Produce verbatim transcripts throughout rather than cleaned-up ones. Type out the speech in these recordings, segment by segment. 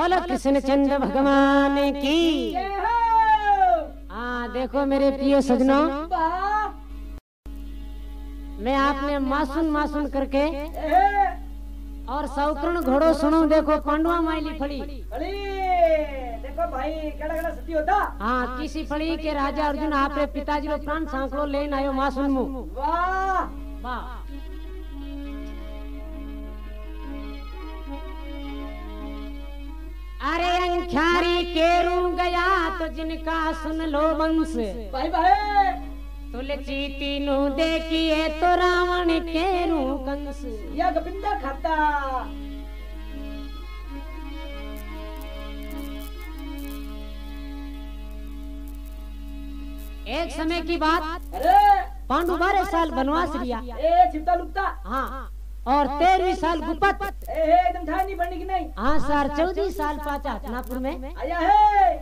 बोलो कृष्णचंद्र भगवान की। हाँ देखो मेरे प्रिय सजनों, मैं आपने मासून मासून करके और सौकरण घोड़ो सुनो। देखो पांडवा माइली फड़ी, देखो भाई केड़ा केड़ा सती होता। हाँ किसी फड़ी के राजा अर्जुन आपरे पिताजी रो प्राण सांकड़ो लेन आयो मासून मु। वाह वाह। अरे अंख्यारी केरू गया तो जिनका सुन लो वंश। भाई भाई तुलसी तीनू देखिए तो रावण केरू कंस। या गोविंदा खाता। एक समय की बात, अरे पांडु बारह साल वनवास लिया। ए चिपता लुकता। हाँ और तेरहवीं साल गुपत। ए एकदम था नहीं पढ़ने की नहीं। हाँ सर चौदह साल पाचा हथनापुर में आया है।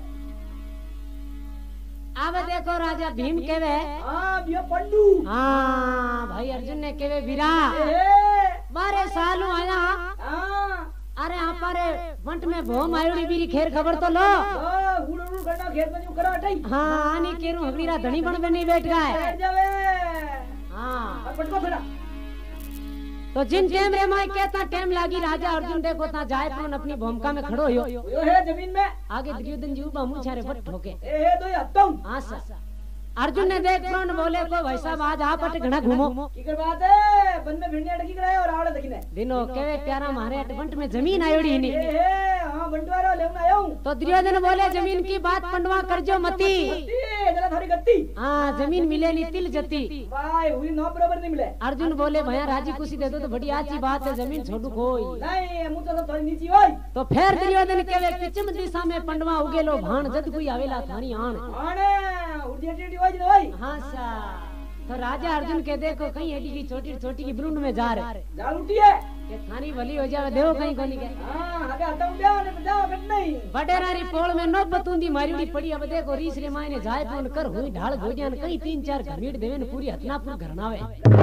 अब देखो राजा भीम केवे। हाँ बियो पंडू। हाँ भाई अर्जुन ने केवे वीरा बारह साल आया। हाँ अरे हमारे वंट में भोम आयोड़ी बीरी खेर खबर तो लो। हुड़ हुड़ करना खेत में यूं करा हटाई। हाँ आनी केरू हगीरा धनी बन में नहीं बैठ गया है। बैठ जावे। हाँ पटको फिरा। तो जिन टेम रे माई कहता टेम लागी राजा अर्जुन देखो ता जाए कौन अपनी भूमिका में खड़ो हो। यो है जमीन में। आगे दुर्योधन जी बामू छारे बट ठोके। ए हे दो हत्तम। हाँ सर अर्जुन ने देख कौन बोले को भाई साहब आज आप अट घना घूमो। की कर बात है बन में भिड़ने अटकी कराए और आवड़े दखिने दिनो केवे प्यारा मारे अटवंट में जमीन आयोड़ी नहीं। ए हे हां बंटवारा लेवन आयो। तो दुर्योधन बोले जमीन की बात पंडवा करजो मती। मती जरा थारी गत्ती। हाँ जमीन मिले नहीं तिल जती। भाई हुई नौ बराबर नहीं मिले। अर्जुन बोले भैया राजी खुशी दे दो तो बड़ी अच्छी बात है, जमीन छोड़ू कोई नहीं मुंह तो थोड़ी नीची होई। तो फिर दुर्योधन केवे पश्चिम दिशा में पंडवा उगेलो भाण जद कोई आवेला थानी आण। आणे उड़ी टेटी होई जे होई। हाँ सा तो राजा अर्जुन के देखो कहीं एडी की छोटी छोटी की ब्रूंड में जा रहे जाल उठी है के थानी भली हो जावे देव कहीं कोनी के। हां आगे हतम ब्याह ने बजाओ कट नहीं। बडेरारी पोल में नौबत उंदी मारीडी पड़ी। अब देखो रीस रे मायने जाए कौन कर हुई ढाल गोजियान कहीं तीन चार घमीड़ देवे न पूरी हथनापुर घरनावे।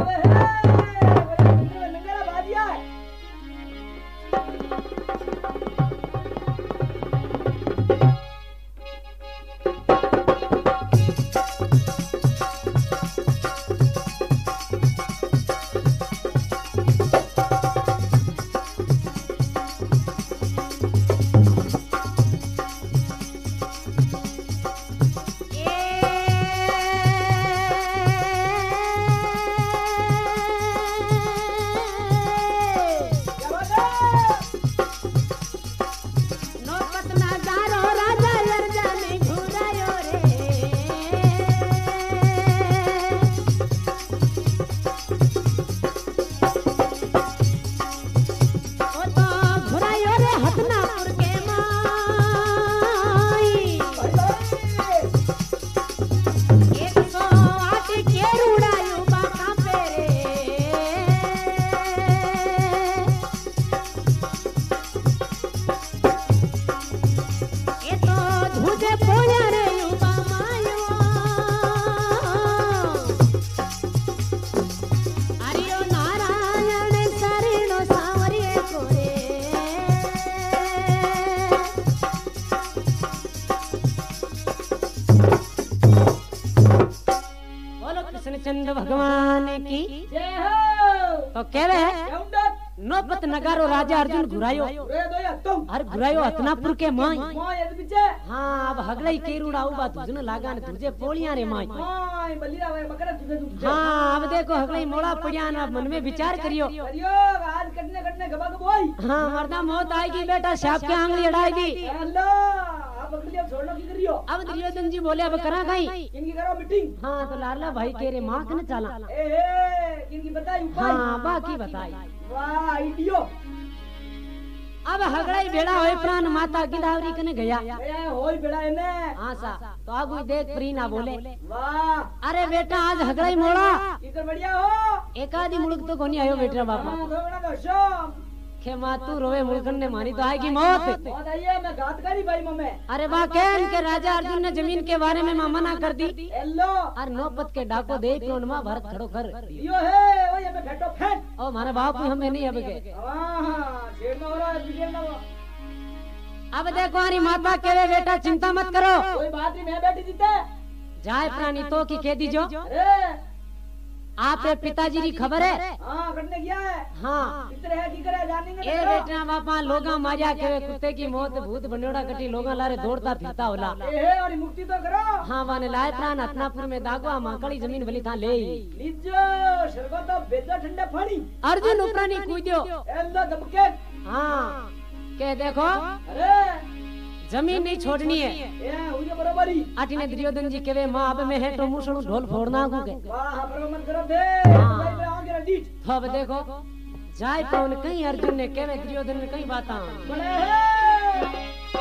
नंगरा बाजिया है। कृष्णचंद्र भगवान की जय हो। तो कह रहे केउंडत नौबत नगारो राजा अर्जुन घुरायो। रे दो हतम हर घुरायो हथनापुर के माई। मां यद पीछे। हाँ अब हगलई केरूड़ा उबा तुझने लागा ने तुझे पोलिया रे माई। मां बलिरा वे बकरा तुझे तुझे। हाँ अब देखो हगलई मोड़ा पड़िया ना मन में विचार करियो। करियो आज कटने कटने गबा गब होई। हाँ मरदा मौत आएगी बेटा सांप के आंगली अड़ाई दी। अल्लाह आप अगली अब छोड़ना की करियो। अब दुर्योधन जी बोले अब करा गई इनकी करो मीटिंग। हाँ तो लाला भाई के रे माँ कने चला। ए हे इनकी बताई उपाय। हाँ बाकी बताई। वाह आइडियो। अब हगड़ाई बेड़ा होए प्राण माता गिधावरी कने गया। ए होई बेड़ा इने। हाँ सा तो आगु देख प्री ना बोले वाह अरे बेटा आज हगड़ाई मोड़ा इधर बढ़िया हो। एकादी मुल्क तो कोनी आयो बेटा बापा। हां दो बड़ा दशम के माँ तू रोवे मुल्कन ने मारी तो आएगी मौत। मौत आई है मैं घात करी भाई मम्मे। अरे वाह कहन के राजा अर्जुन ने जमीन के बारे में मां मना कर दी। हेलो और नौबत के डाको दे कौन मां भरत खड़ो कर यो है वो ये मैं फेटो फेट। ओ मारे बाप हमें नहीं अब के। हां हां छेड़ में हो रहा है बिगड़ ना। अब देखो हमारी माता केवे बेटा चिंता मत करो, कोई बात नहीं, मैं बैठी जीते जाए प्राणी तो की कह दीजो। अरे आप पिताजी की खबर है? हाँ कटने गया है। हाँ कितने है की करे जानेंगे ए बेटा बापा लोगा मारिया के कुत्ते की मौत भूत बनोड़ा कटी लोगा लारे दौड़ता फिरता होला। ए और मुक्ति तो करो। हाँ वाने लाए प्राण हथनापुर में दागवा माकड़ी जमीन भली था ले लीजो सरगो तो बेजा ठंडे पानी अर्जुन उपरानी कूद्यो एलो दबके। हाँ के देखो अरे जमीन नहीं छोड़नी है ए हुई बरोबर ही। आटिने दुर्योधन जी केवे मां अब में है तो मुसणु ढोल फोड़ना को के वाह बरोबर मत करो बे हाँ। भाई मैं आगे डीट तो अब देखो जाय पवन कहीं अर्जुन ने केवे दुर्योधन ने कई बाता बड़े है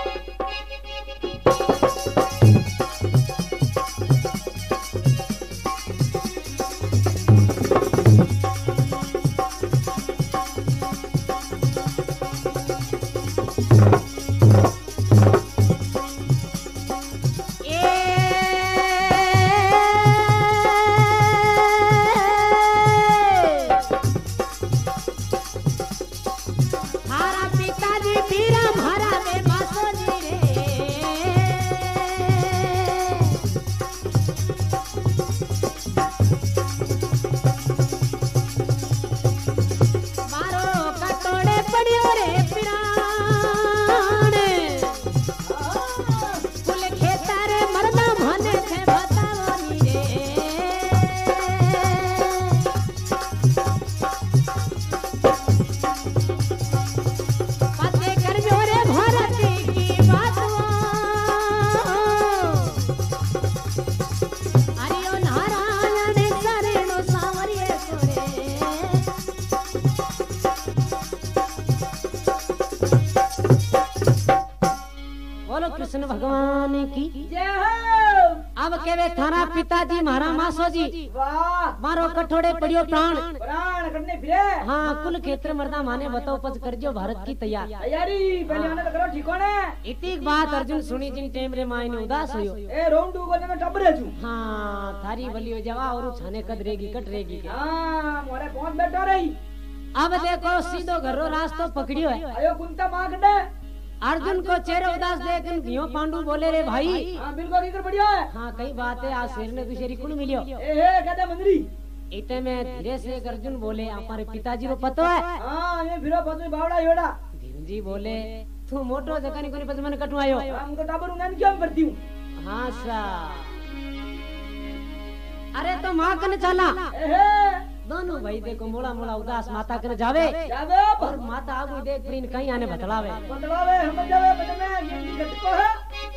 कृष्ण भगवान की जय हो। अब केवे थाना पिताजी मारा मासो जी वाह मारो कठोड़े पड़ियो प्राण प्राण करने फिरे। हाँ कुल क्षेत्र मर्दा माने बताओ पच कर जो भारत की तैयार तैयारी पहले आने तो करो ठिकाने। इतनी बात अर्जुन सुनी जिन टेम रे मायने उदास हुयो ए रोंडू को मैं टब रे छु। हाँ थारी बलियो जवा और छाने कद रेगी कट रेगी के हां मोरे पहुंच बैठो रही। अब देखो सीधो घरो रास्तो पकड़ियो है आयो कुंता मां कटे अर्जुन को चेहरे उदास देख घियो पांडु बोले रे भाई। हां बिल्कुल इधर बढ़िया है। हाँ कई बात है आज शेर ने दूसरी कुल मिलियो ए हे कहते मंदरी इते में धीरे से अर्जुन बोले हमारे पिताजी को पतो है। हां ये फिरो फसो बावड़ा योड़ा भीम जी बोले तू मोटो जकनी कोनी पस मन कटू आयो हम को टाबर उन्हें क्यों करती हूं। हाँ सा अरे तो मां कने चला ए हे दोनों भाई देखो मोड़ा मोड़ा उदास माता कने जावे जावे और माता आगू देख प्रीन कहीं आने बतलावे बतलावे हम जावे बदने ये घटको है।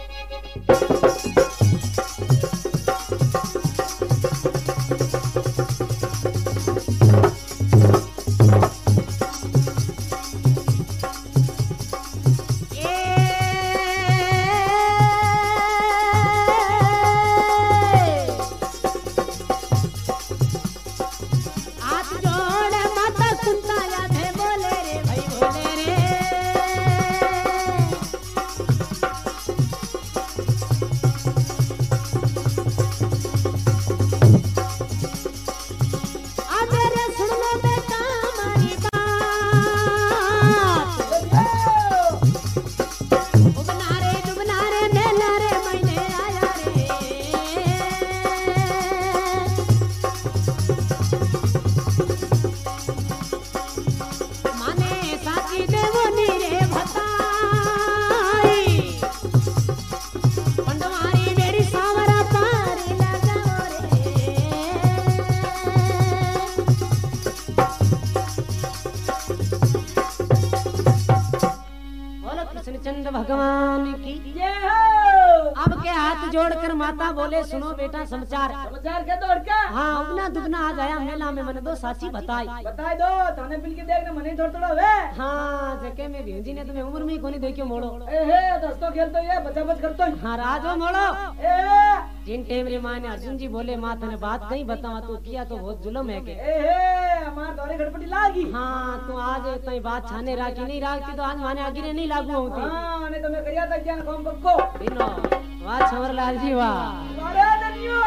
भगवान की जय हो। अब के हाथ जोड़कर माता बोले सुनो बेटा समाचार समाचार के दौड़ का। हाँ उगना दुगना आ जाया मेला में मन दो साची बताई बताई दो थाने बिल के देखने मने थोड़ा थोड़ा वे। हाँ जके में भीम जी ने तुम्हें उम्र में कोनी देखियो मोड़ो ए हे दोस्तों खेलतो ये बच्चा बच करतो हाँ राजो मोड़ो ए जिन टेम रे मां ने अर्जुन जी बोले माँ तने बात कहीं बतावा तू किया तो बहुत जुल्म है के ए हे हमार दौरे गड़पटी लागी। हाँ तू आज तई बात छाने राखी नहीं राखती तो आज माने आगे नहीं लागू होती। हां ने तो मैं करिया था ज्ञान कम पक्को बिनो वाह छवरलाल जी वाह अरे ननियो।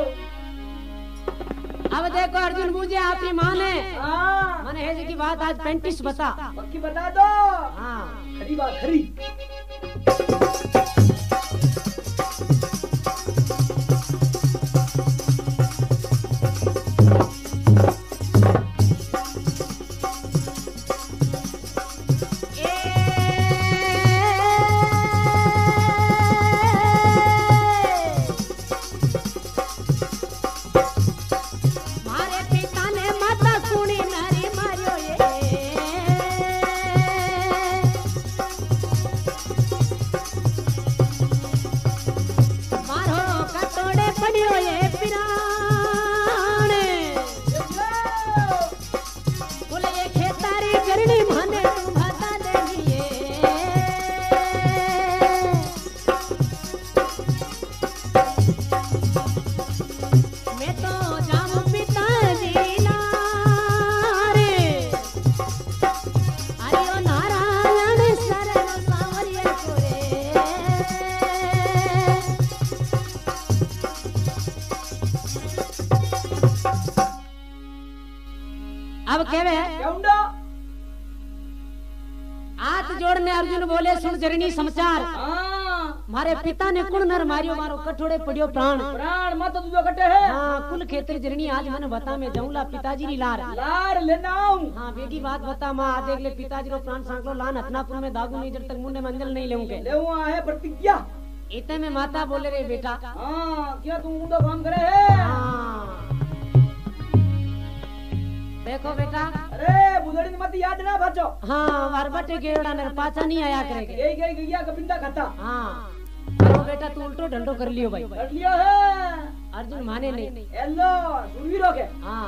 अब देखो अर्जुन बूझे आपकी माँ ने हां माने है जी की बात आज पैंतीस बता पक्की बता दो। हाँ खरी बात खरी अब केवे हाथ जोड़ने अर्जुन बोले सुन जरनी समाचार मारे पिता ने कुण नर मारियो मारो कठोड़े पड़ियो प्राण प्राण मत तुझो कटे है। हाँ कुल खेतर जरनी आज मन बता मैं जाऊंला पिताजी री लार लार लेना आऊं। हाँ बेगी बात बता माँ देख ले पिताजी रो प्राण सांकलो लान हथनापुर में दागू नहीं जब तक मुंडे मंजल नहीं लेऊंगे लेवा है प्रतिज्ञा। इतने में माता बोले रे बेटा हाँ क्या तू ऊंडो काम करे है। हाँ देखो बेटा अरे बुदड़ी मत याद ना बचो। हाँ वार बटे गेड़ा ने पाचा नहीं आया करेंगे गई गई गैया कबिंदा खाता। हाँ करो बेटा तू उल्टो ढंडो कर लियो भाई कर लियो है। अर्जुन माने नहीं हेलो सुरवीरो के हाँ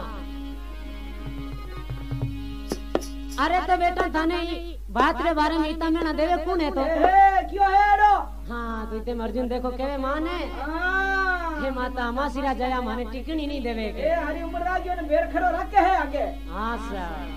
अरे तो बेटा थाने बात रे बारे में इतना में ना देवे कौन है तो ए क्यों है डो। हाँ तो इतने अर्जुन देखो केवे मान है हाँ हे माता मासीरा जया माने टिकनी नहीं देवे के ए हरी उम्र रागियो ने बेर खड़ो रखे है आगे। हाँ सर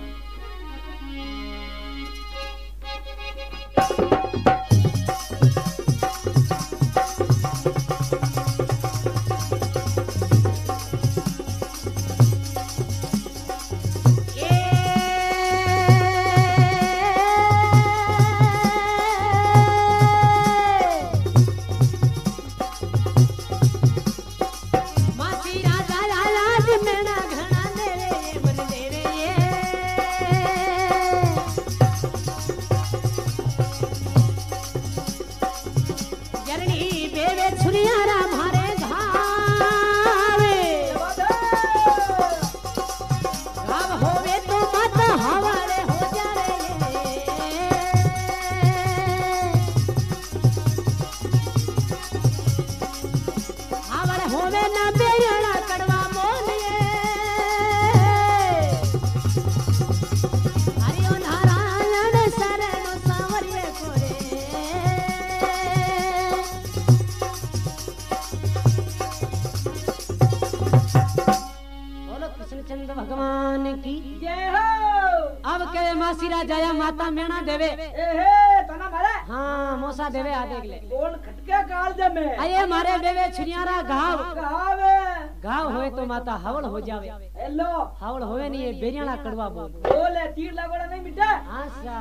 भगवान की जय हो। अब के मासीरा जाया माता मेणा देवे एहे तना मारे हाँ मोसा देवे आ देख ले बोल खटके काल दे में अये मारे देवे छुरियारा घाव गावे घाव होए तो माता हवल हो जावे हेलो हवल होवे नहीं ये बेरियाना कड़वा बोल बोले तीर लागोड़ा नहीं मिटा। आशा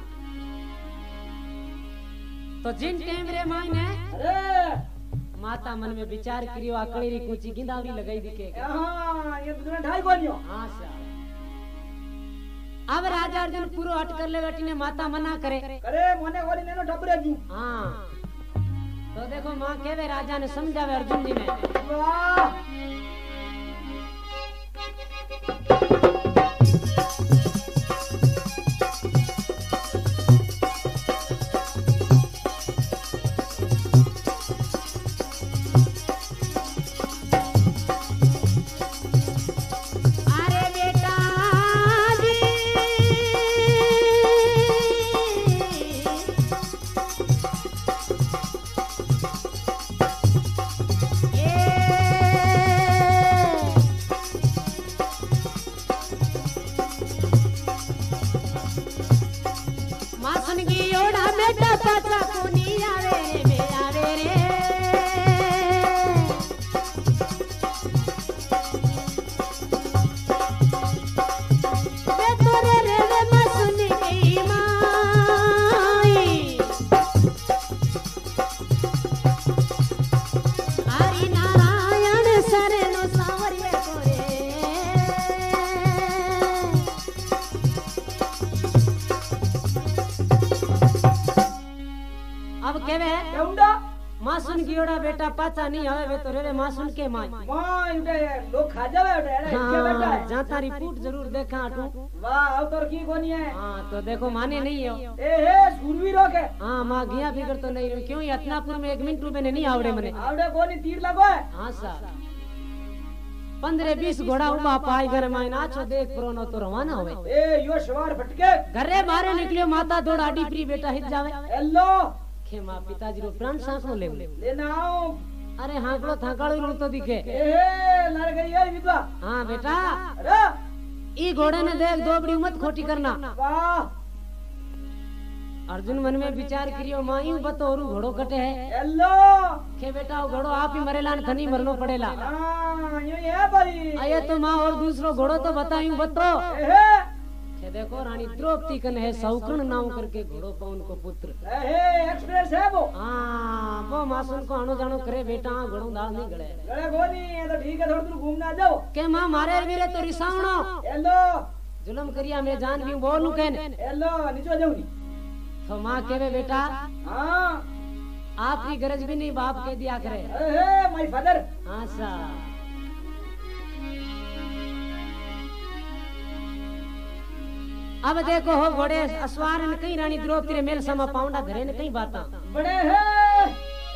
तो जिन टाइम रे मायने अरे माता मन में विचार करियो आकड़ी री कुची गिंदावरी लगाई दिके हां ये तुमने ढाई कोनियो। आशा अब राजा अर्जुन पूरो हट कर ले बेटी ने माता मना करे करे मोने गोली नेनो डबरे जू। हाँ तो देखो माँ केवे राजा ने समझावे अर्जुन जी ने वाह ए मासून गियोड़ा बेटा पाचा नहीं आवे वे तो रेवे मासून के माई मां उठे लोग खा जावे उठे अरे इसके बेटा है जहाँ तारी पूट जरूर देखा आटू वाह अब तो की कोनी है हाँ तो देखो माने नहीं हो ए हे सूरवीरों के हाँ माँ गया फिकर तो नहीं रही क्यों यत्नापुर में एक मिनट में नहीं आवड़े मने आवड़े कोनी तीर लगो है हाँ सर पंद्रह बीस घोड़ा उबा पाई घर में नाचो देख पुरानो तो रवाना होवे ए यो सवार भटके घरे बाहर निकलियो माता दौड़ आडी प्री बेटा हित जावे हेलो खे माँ पिताजी रो प्राण सांसो ले लेना आओ अरे हाकड़ो थाकाड़ो रू तो दिखे ए हे लड़ गई है विधवा हाँ बेटा अरे ई घोड़े ने देख दोबड़ी मत खोटी करना वाह अर्जुन मन में विचार करियो माई बतोरू घोड़ो कटे है हेलो के बेटा वो घोड़ो आप ही मरेला न थनी मरनो पड़ेला हां यो है भाई आये तो माँ और दूसरो घोड़ो तो बतायूं बतो ए हे के देखो रानी द्रौपदी कन है सौकर्ण नाम करके घोड़ो पवन को पुत्र ए हे एक्सप्रेस है वो हाँ वो मासून को आनो जानो करे बेटा घोड़ो दाल नहीं गड़े गड़े कोनी है तो ठीक है थोड़ी दूर घूमना जाओ के माँ मारे वीरे तो रिसावणो हेलो जुलम करिया मैं जान भी बोलू कहने हेलो नीचे जाऊं तो माँ केवे बेटा हां आपकी गरज भी नहीं बाप के दिया करे ए हे माय फादर हाँ सा अब देखो हो घोड़े असवार ने कई रानी द्रौपदी रे मेल समा पाउंडा घरे ने कई बाता बड़े हैं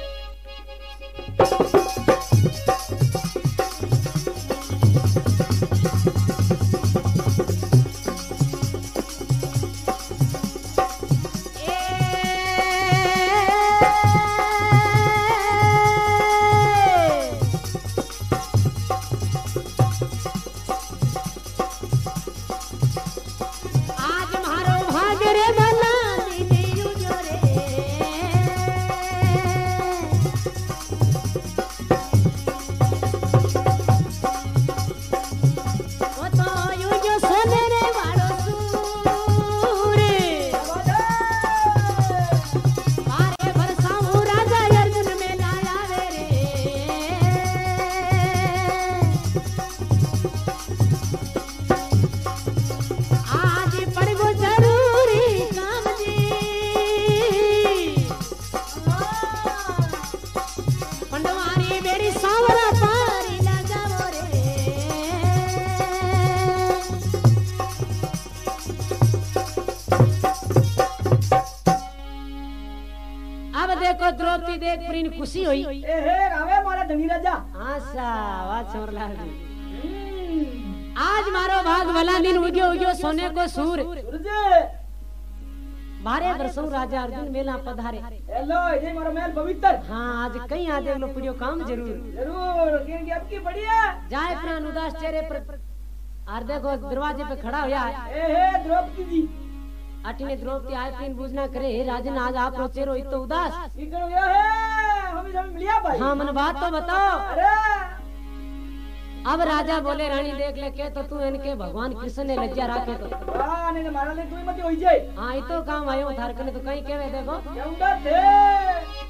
द्रौपदी देख प्रीन खुशी हुई ए हे रावे मारा धनी राजा आशा वाह छोरलाल जी आज मारो भाग वाला दिन उग्यो उग्यो सोने को सूर सूरज मारे बरसों राजा अर्जुन मेला पधारे हेलो ये मारो महल पवित्र हाँ आज कई आदे लो पुड़ियो काम जरूर जरूर क्योंकि अब की बढ़िया जाए प्राण उदास चेहरे पर आर देखो दरवाजे पे खड़ा होया ए हे द्रौपदी जी अटिने द्रौपदी आए तीन बुझना करे राजन आज आप रो चेहरो इतो उदास इकड़ गया है हम हम मिलिया भाई हाँ मन बात तो बताओ अरे अब राजा बोले रानी देख ले के तो तू इनके भगवान कृष्ण ने लज्जा राखे तो वाह ने मारा ले तू ही मत होई जाए हाँ इतो काम आयो थार कने तो कहीं केवे देखो क्यों थे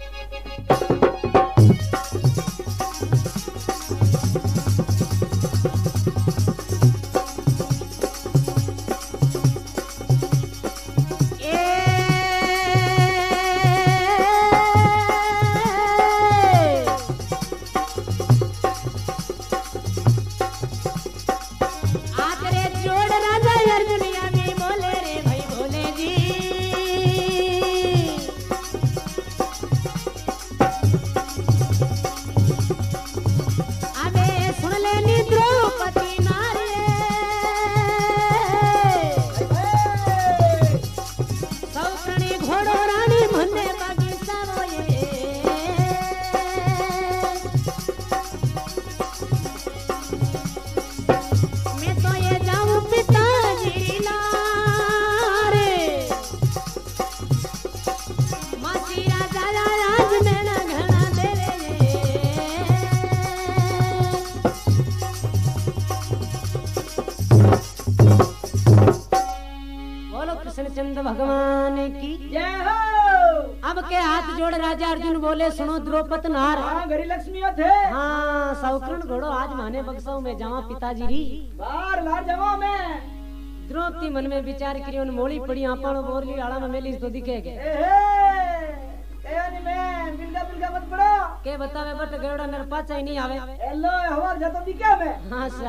चंद्र भगवान की जय हो। अब के हाथ जोड़ राजा अर्जुन बोले सुनो द्रौपद नार हाँ घरी लक्ष्मी थे हाँ सौकरण घोड़ो आज माने बक्साऊ में जावा पिताजी री बार लार जावा में द्रौपदी मन में विचार करी उन मोली पड़ी आपन बोरली आड़ा में मेली तो दिखेगे ए हे ए मैं बिल्का बिल्का मत पड़ो के बतावे बट गयोड़ा नर पाचा ही नहीं आवे एलो हवा जातो दिखे में हाँ सा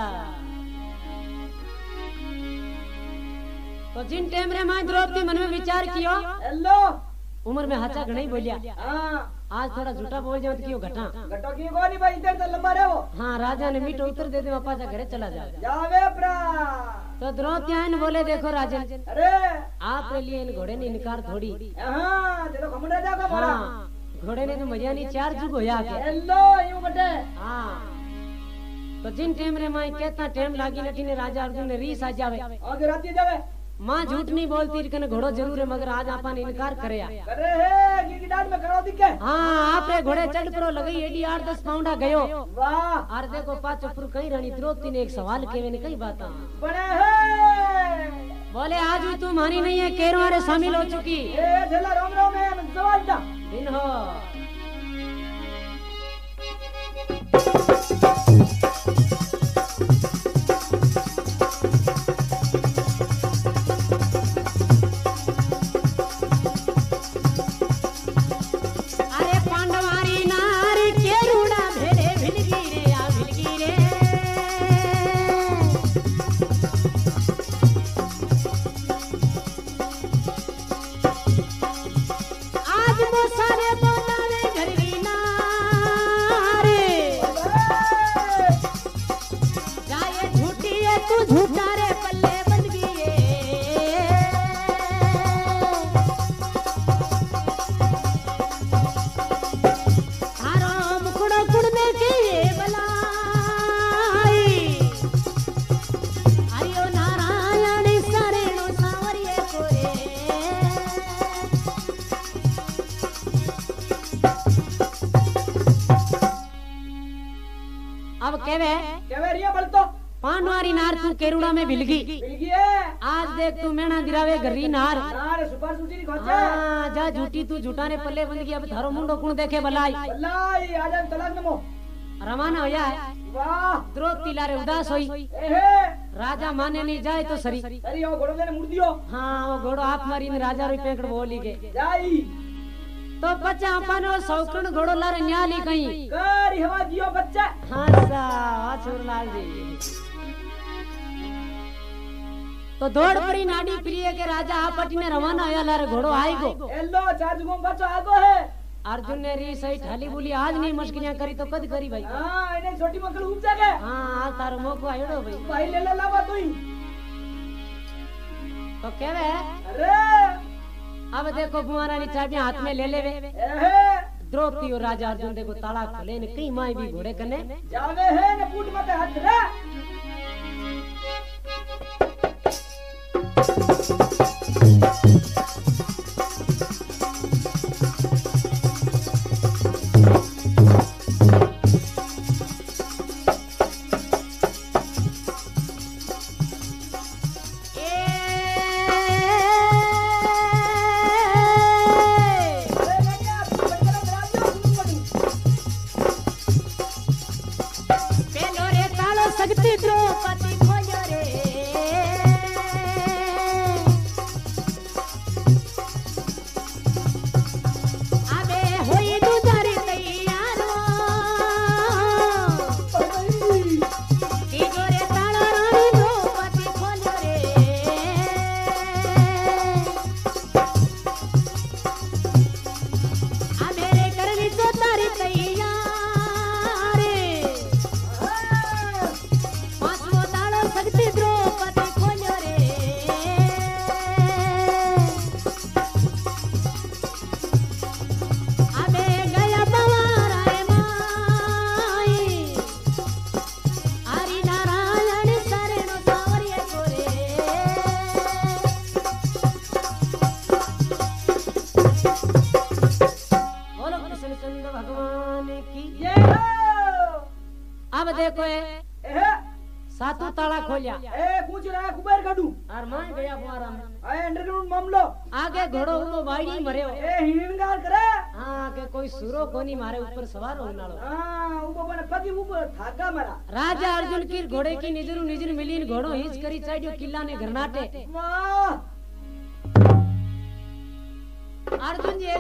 तो जिन टाइम रे मां द्रौपदी मन में विचार कियो एलो उम्र में हाचा घणई बोलिया हां आज थोड़ा झूठा बोल जाओ तो क्यों घटा घटो की कोनी भाई इधर तो लंबा रहो हाँ राजा ने मीठो उत्तर दे दे पाचा घरे चला जा जावे प्रा तो द्रौपदी आइन बोले देखो राजन अरे आप लिए इन घोड़े ने इनकार थोड़ी हां ते तो खमड़ा जागा मारा हाँ घोड़े ने तो मजा नहीं चार जुग होया के एलो यूं बटे हाँ तो जिन टाइम रे माई कहता टाइम लागी नठी ने राजा अर्जुन ने रीस आ जावे आगे राती जावे मां झूठ नहीं बोलती लेकिन घोड़ो जरूर है मगर आज आपन इनकार करे आ करे है की की डांड में खड़ो दिखे हाँ आपरे घोड़े चढ़ परो लगई एडी आठ दस पाउंडा गयो वाह और देखो पाछो पुर कई रानी द्रौपदी ने एक सवाल केवे ने कई बाता बड़े है बोले आज भी तू मानी नहीं है केरो रे शामिल हो चुकी ए झला राम राम में सवाल दा दिन हो अरे पांडवारी नारी केरुड़ा भेड़े भिलगी रे आ भिलगी रे आज वो सारे बोलावे घरवी नारे जाए झूठी है तू झूठा रे पल्ले बन गई थारो मुखड़ो गुड़ में के बलाई हरियो नारायण सरेणो सावरिये कोरे अब केवे केवे रिया बलतो पानवारी नार तू केरुड़ा में भिलगी मिल गई है आज देख तू मेणा दिरावे घरी नार नारे सुपर सुटी खोचे हाँ जा झूठी तू झूठा ने पल्ले बंद अब थारो मुंडो कुण देखे बलाई अल्लाह आजा तलाक नमो रवाना होया है वाह द्रौपदी लारे उदास होई एहे राजा माने नहीं जाए तो सरी अरे ओ घोड़ो ने मुड़ दियो हाँ वो घोड़ो आप मारी ने राजा रो पेकड़ बोली के जाई तो बच्चा अपनो सौकण घोड़ो लारे न्याली कहीं कर हवा जियो बच्चा हाँ सा हाँ छोरलाल जी तो दौड़ पड़ी नाडी प्रिय के राजा आपटी ने रवाना होया लारे घोड़ो आई गो एलो चार्ज गो बच्चा आगो है अर्जुन ने री सही ठाली बोली आज नहीं मुश्किलियां करी तो कद करी भाई हां इने छोटी मकल उप जागे हाँ आज तारो मौको आयो भाई भाई ले ले लावा तू तो केवे अरे अब देखो बुआरा नी चाबियां हाथ में ले लेवे एहे द्रौपदी और राजा अर्जुन देखो ताला खोले ने कई माई भी घोड़े कने जावे है ने पूट मत हाथ रे अब देखो ए एहे सातू ताला खोलिया ए पूछ रहा कुबेर काडू और मान गया बुआरा में आए अंडरग्राउंड मामलो आगे घोड़ो उतो बाड़ी मर्यो ए हिणगार करे हाँ के कोई सुरो कोनी मारे ऊपर सवार हो नालो हां ऊपर बने पगी ऊपर थागा मारा राजा अर्जुन की घोड़े की निजरू निजर मिली घोड़ो हिच करी चाइयो किला ने घरनाटे वाह अर्जुन जी एकदम पाछ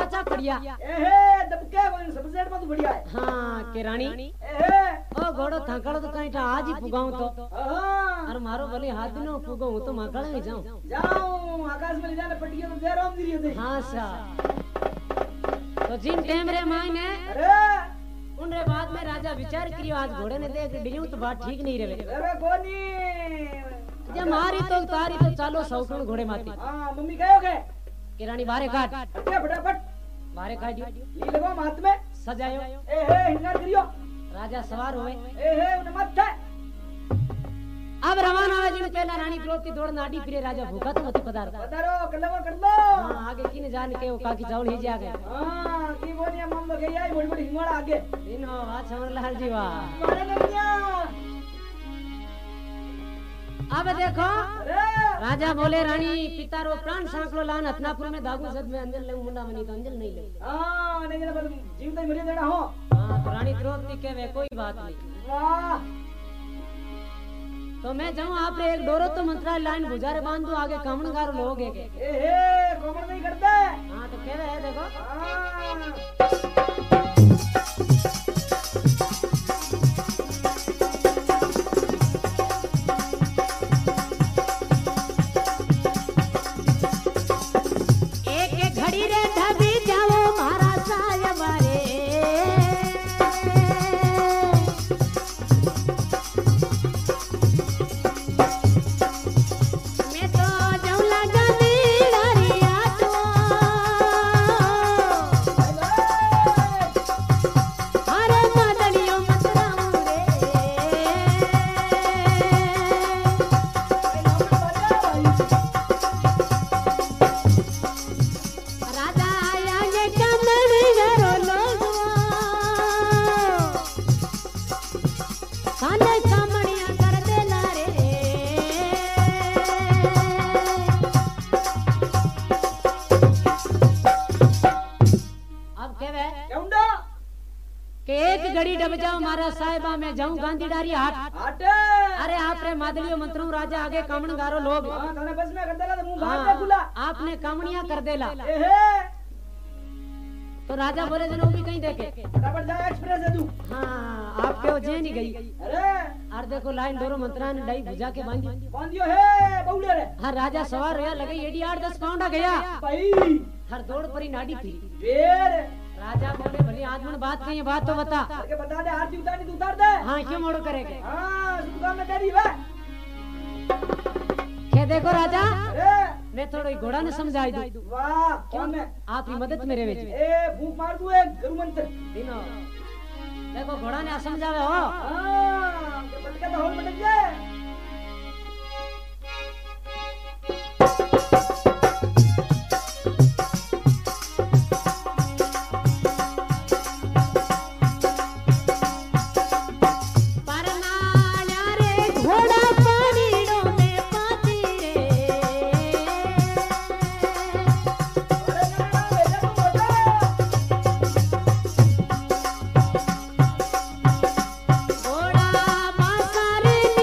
पाचा पड़िया एहे दबके बोल सब सेट में तो बढ़िया है। हाँ के रानी एहे ओ घोड़ो थाकड़ो तो कहीं आज ही पुगाऊं तो हां और मारो भले हाथ न पुगाऊं तो माकड़ में जाऊं जाऊं आकाश में ले जाने पटिया तो दे राम दिरियो दे। हाँ सा तो जिन टाइम रे मायने अरे उन रे बाद में राजा विचार करियो आज घोड़े ने देख डियूं तो बात ठीक नहीं रहे अरे कोनी जे मारी तो तारी तो चालो सौकण घोड़े माती। हां मम्मी कहोगे के रानी बारे काट अटे फटाफट बारे काट दियो ली लगो हाथ में सजायो एहे हिंगार करियो राजा सवार हुए एहे उन मत है अब रवाना हुए जिन पहला रानी द्रौपदी दौड़ नाडी फिरे राजा भूखा तो मत पधार पधारो कर लो कर लो। हां आगे किने जान के वो काकी चावल ही जा गए हां की बोनिया मम गई आई बड़ी बड़ी हिंगवाड़ा आगे दिनो वाह छमरलाल जी वाह मारे नैया। अब देखो अरे राजा बोले रानी पिता रो प्राण सांकलो लान हथनापुर में दागू सद में अंजल ले मुंडा मनी तो अंजल नहीं ले हां नहीं ना जीव तो मरी देना हो। हां तो रानी द्रौपदी के वे कोई बात नहीं वाह तो मैं जाऊं आप रे एक डोरो तो मंत्रा लाइन गुजारे बांध दो आगे कामणगार लोग है के एहे कमर नहीं करते। हां तो कह रहे देखो हां एक एक घड़ी रे ढबी जाओ मारा साय मारे मैं तो जाऊं लगा नीलारी आटो अरे मदनियो मतराऊं रे राजा आया ये कमर घरो लोगवा खाने कमड़िया कर देला रे अब कहवे केउंडा कि एक घड़ी डब जाओ मारा साहिबा में जाऊं गांधी डारी हाट आटे अरे आप रे मादलियो मंत्रों राजा आगे कामण गारो लोग हां तने बस में कर देला तो मुंह बाहर हाँ, दे खुला। आपने कामणिया कर देला एहे तो राजा बोले जनो भी कहीं देखे फटाफट जा एक्सप्रेस है तू। हाँ आपके वो जेन ही गई अरे और देखो लाइन डोरो मंत्रा ने डाई भुजा के बांधी बांधियो है बउले रे हाँ राजा सवार होया लगे एडी आठ दस पाउंडा गया भाई हर दौड़ परी नाडी थी वेर राजा बोले भले आदमन बात कही बात तो बता करके बता दे आरती उतारनी तो उतार दे। हाँ क्यों मोड़ो करेगे हां सुबह में तेरी वे के देखो राजा अरे मैं थोड़ी घोड़ा ने समझाई दूं वाह कौन है आपकी मदद मेरे वेच ए फूंक मार दू एक गुरु मंत्र। दिनो देखो घोड़ा ने समझावे हो हां के पटके तो होल पटक जाए। परनाला रे घोड़ा पानीड़ो में पाती रे अरे ना बेटा तू बोला घोड़ा मासा रे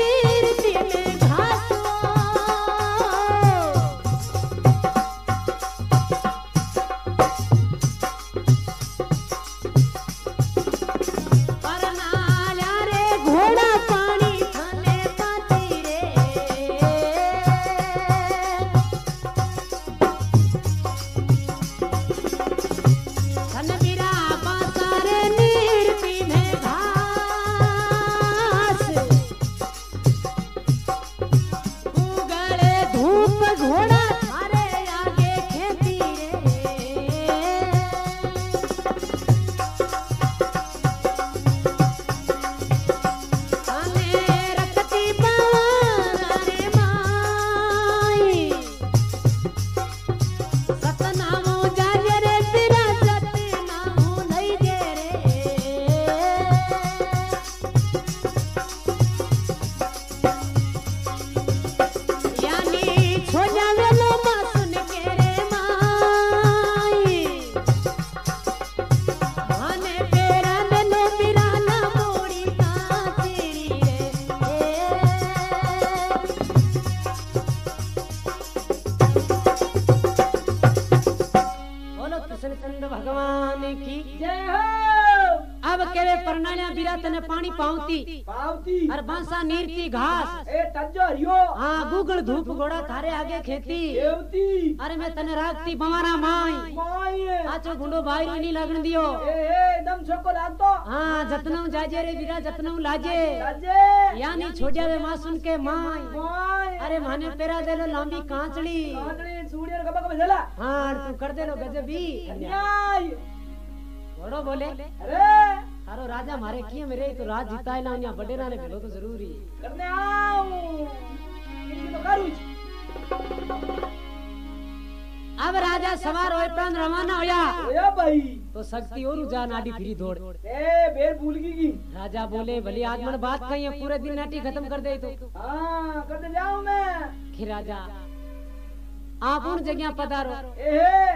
तने पानी पावती पावती और बांसा नीरती घास ए तज्जो हरियो हाँ गूगल धूप घोड़ा थारे आगे खेती देवती अरे मैं तने राखती बवारा माई माई आचो गुंडो बाहर नहीं लगन दियो ए ए एकदम छोको लागतो हाँ जतनऊ जाजे रे वीरा जतनऊ लाजे राजे यानी छोड़िया वे मासून के माई माई अरे माने पेरा दे लो लांबी कांचड़ी कांदड़ी सूड़िया गबा गबा झला हाँ तू कर दे लो गजबी न्याय बड़ो बोले अरे हारो राजा मारे किए मेरे तो राज जिताए ला यहाँ बडेरा ने भेलो तो जरूरी करने आओ किसी तो करूँ अब राजा सवार होए प्राण रवाना होया ओया भाई तो शक्ति और जा नाडी फिरी दौड़ ए बेर भूल गई की राजा बोले भले आदमन बात कही है पूरे दिन नाटी खत्म कर दे तो हाँ करते जाऊं मैं फिर राजा आप उन जगह पधारो ए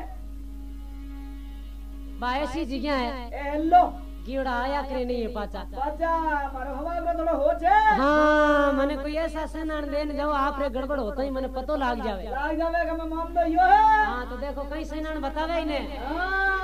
बा ऐसी जगह है ए हेलो कीड़ा आया करे नहीं है पाचा पाचा मारो हवा का थोड़ा हो छे हाँ मने कोई ऐसा सेनान देन जाओ आप रे गड़बड़ होता ही मने पतो लाग जावे लाग जावे कि मैं मामलो यो है हाँ तो देखो कई सेनान बतावे इन्हें हाँ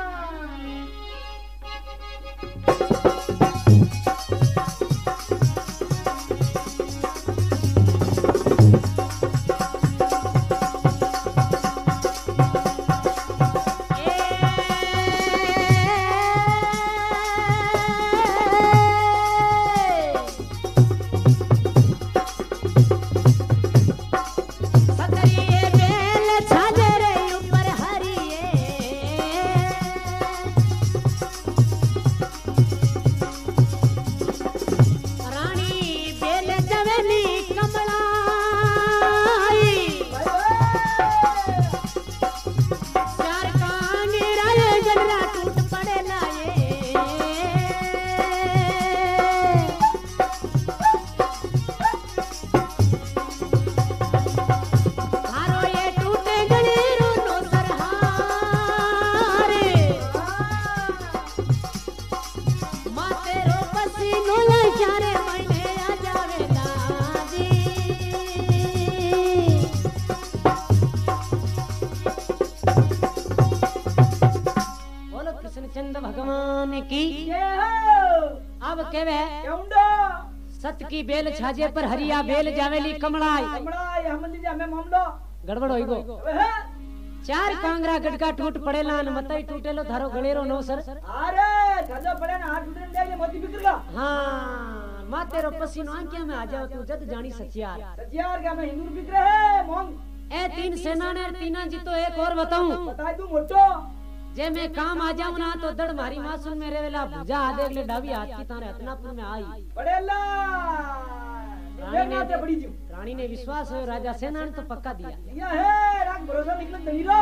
सत की बेल छाजे पर हरिया बेल जावेली कमड़ाई कमड़ाई हम लीजा मैं मामलो गड़बड़ होई गो चार कांगरा गटका टूट पड़ेला न मतई टूटेलो थारो गलेरो नो सर अरे ठजो पड़े ना हाथ टूटने दे ये मोती बिकरला हां मा तेरो पसीनो आंखिया में आ जाओ तू जद जानी सचियार सचियार का मैं हिंदू बिकरे है मोंग ए तीन सेना ने तीना जी तो एक और बताऊं बता दूं मोटो जे मैं काम आ जाऊं ना तो दड़ मारी मासून मेरे वेला भुजा आ देख ले डावी हाथ की तारे हतनापुर में आई पड़ेला रानी ने ते बड़ी जी रानी ने विश्वास है राजा सेना ने तो पक्का दिया दिया है राग भरोसा निकल नहीं रो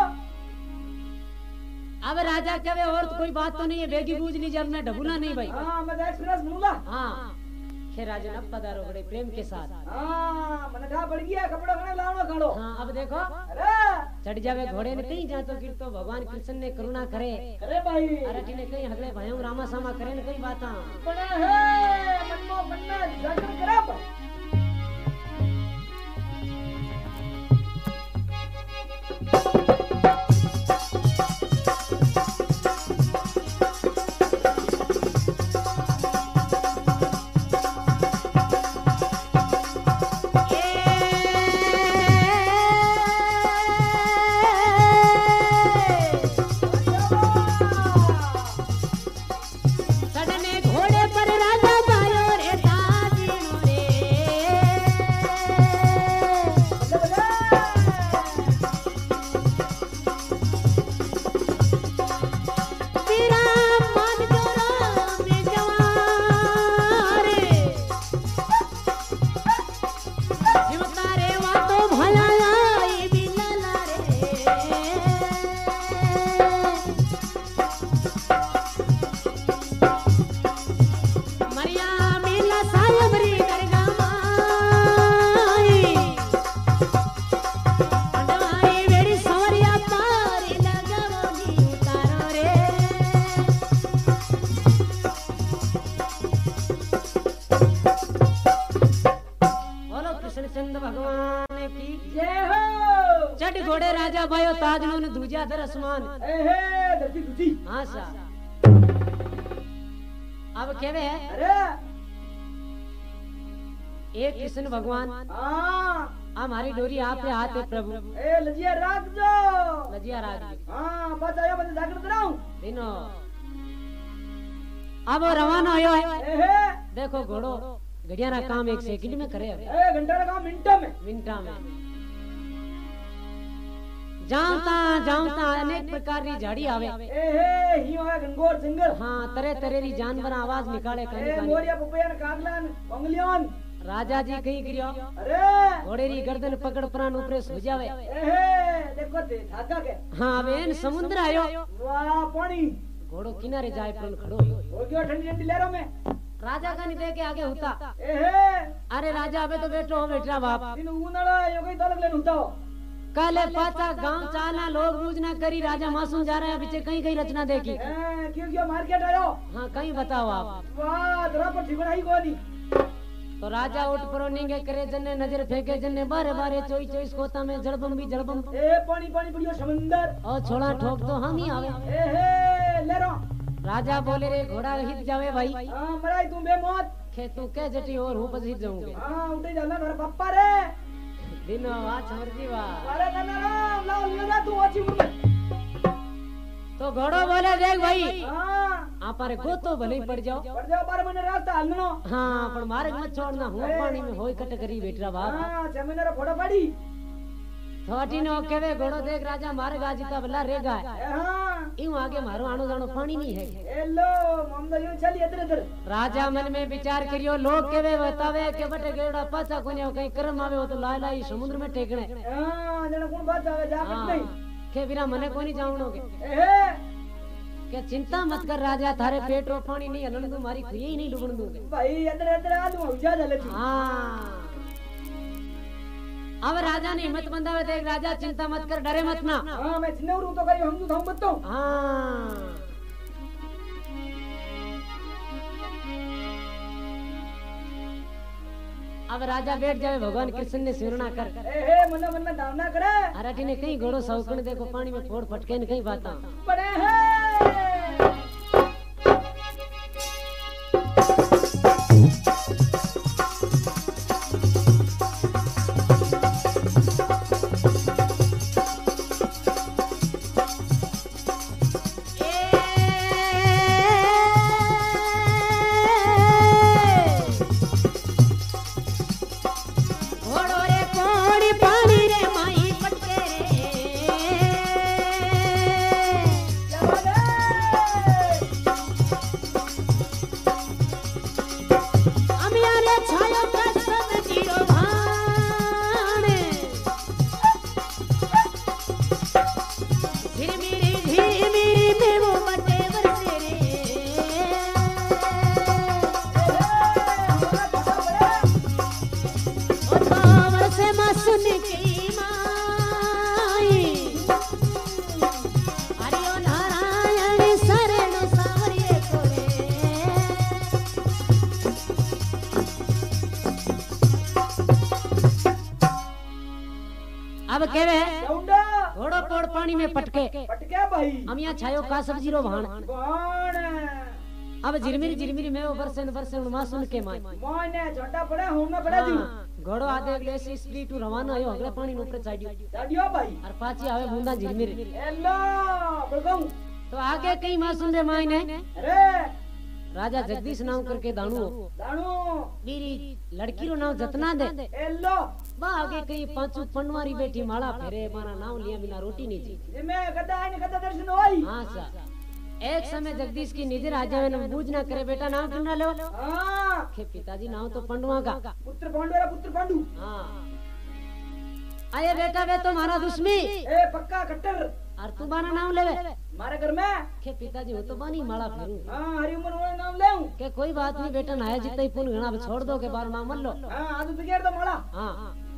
अब राजा कहे और तो कोई बात तो नहीं है बेगी बूझ लीजिए अब मैं ढबूला नहीं भाई हां मैं एक्सप्रेस बनूंगा हां खे राजा ने पधारो बड़े प्रेम के साथ हां मन ढा पड़ गया कपड़ा कने लावनो खाड़ो हां अब देखो अरे चढ़ जावे घोड़े ने कहीं जा तो गिर तो भगवान कृष्ण ने करुणा करे अरे भाई अरे ने कहीं हगले भाइयों रामा सामा करे न कई बाता बड़ा है मन्नो मन्ना जाकर करा पर घोड़े राजा भाई ताजनो ने दूजा दर आसमान ए हे धरती दूजी हां सा ए हे धरती दूजी अब देखो ए हे धरती दूजी ए हे धरती दूजी हां सा अब केवे है अरे एक कृष्ण भगवान हाँ हमारी डोरी आप पे हाथ है प्रभु ए लजिया राख दो लजिया राज हाँ बस आयो मैं जाकर कराऊं दिनो अब वो रवाना होयो है ए हे देखो घोड़ो घड़िया ना काम एक सेकंड में करे अब ए घंटा लगा मिनटों में मिनटा में जाऊता जाऊता अनेक प्रकार की झाड़ी आवे ए हे ही होया घनघोर जंगल हाँ तरह तरह की जानवर आवाज निकाले ए कहीं कहीं मोरिया पपैया कागलान पंगलियन राजा जी कहीं गिरियो अरे घोड़े री गर्दन पकड़ प्राण ऊपरे सो जावे ए हे देखो ते थाका के हाँ बेन समुद्र आयो वाह पानी घोड़ो किनारे जाए पर खड़ो हो हो गया ठंडी ठंडी लहरों में राजा का नहीं देखे आगे होता ए हे अरे राजा अबे तो बैठो हो बेटा बाप इन उनाड़ा यो कोई तलक लेन होता हो कल पाचा गांव चाला लोग बूझ ना करी राजा मासूम जा रहे हैं पीछे कहीं कहीं रचना देखी ए क्यों क्यों मार्केट आयो हाँ कहीं बताओ आप वाह जरा पर ठिकाना ही कोनी तो राजा उठ परो नींगे करे जन्ने नजर फेंके जन्ने बारे बारे चोई चोईस कोता में जड़बम भी जड़बम ए पानी पानी पड़ियो समंदर और छोड़ा ठोक तो हम ही आवे ए हे लेरो राजा बोले रे घोड़ा हित जावे भाई हां मराई तू बेमौत खे तू कह जटी और हूं पस हित जाऊंगे हां उठे जाला घर पप्पा रे दिनो आ छमरजी वाह अरे कन्ना राम लाओ ले जा तू अच्छी मुड़ में तो घोड़ो बोले देख भाई हां आप रे गोतो भले ही पड़ जाओ पड़ जाओ बारह महीने रास्ता हलनो हाँ पर मार्ग मत छोड़ना हूँ पानी में होई कट करी बेटरा बाप हां छह महीने रा फोड़ा पड़ी थोटी नो केवे घोड़ो देख राजा मार्ग आजिता भला रेगा ए हां यूं आगे मारो आनो जानो पानी नहीं है ए लो ममदा यूं चली इधर इधर राजा मन में विचार करियो लोग केवे बतावे के बटे गेड़ा पाचा कोने कहीं कर्म आवे हो तो लाई लाई समुद्र में टेकणे हां जना कौन बात आवे जा कुछ नहीं के बिना मने कोनी जावणोगे ए हे के चिंता मत कर राजा थारे पेट रो पानी नहीं हलन तू मारी खुई ही नहीं डूबण दूंगे भाई इधर इधर आ तू उजा जा ले तू हाँ अब राजा ने हिम्मत बंधावे देख राजा चिंता मत कर डरे मत ना हां मैं चिन्नौरू तो करी हम तो हम बतो हाँ अब राजा बैठ जावे भगवान कृष्ण ने सिरना कर ए हे मन्ना मन्ना दावना करे अराठी ने कहीं घोड़ो सौकण देखो पानी में फोड़ फटके ने कहीं बाता बड़े है अब केवे लौंडा घोड़ो पोड़ पानी में पटके पटके भाई हम यहाँ छायो का सब्जी रो भाण कौन अब झिरमिरी झिरमिरी में वो बरसे न बरसे उन मां सुन के माई मोने छोटा पड़े हम ना पड़े दी घोड़ो आधे ग्लेसी स्प्री टू रवाना आयो अगले पानी में ऊपर चाडियो दादियो भाई और पाची आवे बूंदा झिरमिरी हेलो बलगाऊं तो आगे कई मां सुन रे माई ने अरे राजा जगदीश नाम करके दाणू दाणू मेरी लड़की रो नाम जतना दे हेलो बा आगे कई पांचू पनवारी बैठी माला फेरे मारा नाम लिया बिना रोटी नहीं जी जिमे गदा है ने गदा दर्शन होई हां सा एक समय जगदीश की निधि राजा ने बूझ ना करे बेटा नाम कितना लो हां के पिताजी नाम तो पंडुआ का पुत्र पांडुरा पुत्र पांडु हां आये बेटा वे तो मारा दुश्मी ए पक्का कट्टर और तू बाना नाम लेवे मारे घर में के पिताजी हो तो बानी माला फेरू हां हरी उमर वाला नाम लेऊं के कोई बात नहीं बेटा नाया जितना ही पुन घना छोड़ दो के बार नाम मत लो हां आज तो गेर दो माला हां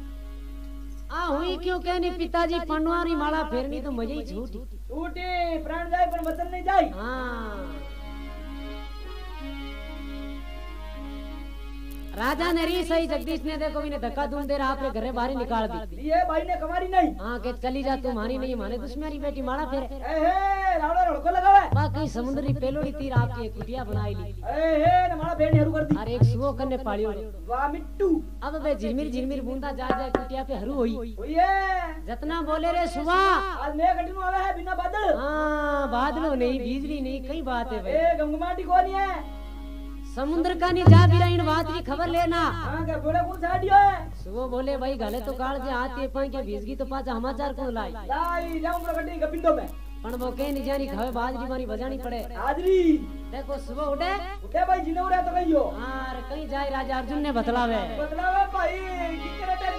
आ हुई क्यों कहनी पिताजी पंडवारी माला फेरनी तो मजे ही झूठी झूठी प्राण जाए पर वचन नहीं जाए हाँ राजा ने री सही जगदीश ने देखो इन्हें धक्का दूं दे रहा आपने घरे बाहर निकाल दी। ये भाई ने कमारी नहीं हाँ के चली जा तू मानी नहीं माने दुश्मनी बेटी मारा फिर ए हे रावड़ा रड़को लगावे बाकी समुद्री पेलोड़ी तीर आपकी एक कुटिया बनाई ली ए हे न मारा बेड़ हरू कर दी और एक सुओ कन्ने पालियो वाह मिट्टू अब वे झिलमिर झिलमिर बूंदा जा जा कुटिया पे हरू हुई ओए जितना बोले रे सुबह आज मैं कटनु आवे है बिना बादल हाँ बादलों नहीं बिजली नहीं कई बात है भाई ए गंगमाटी कौन है समुद्र का नहीं जा भी इन बात की खबर लेना हां के बोले कौन साडियो है सुबह बोले भाई गले तो काल जे आते पाई के भीजगी तो पाछा समाचार कौन लाई लाई जाऊं प्रगति के पिंडो में पण वो के नहीं जानी खावे बाजरी मारी बजानी पड़े हाजरी देखो सुबह उठे उठे भाई जिने उरे तो कहियो हां कहीं जाए राजा अर्जुन ने बतलावे बतलावे भाई किकरे तेरे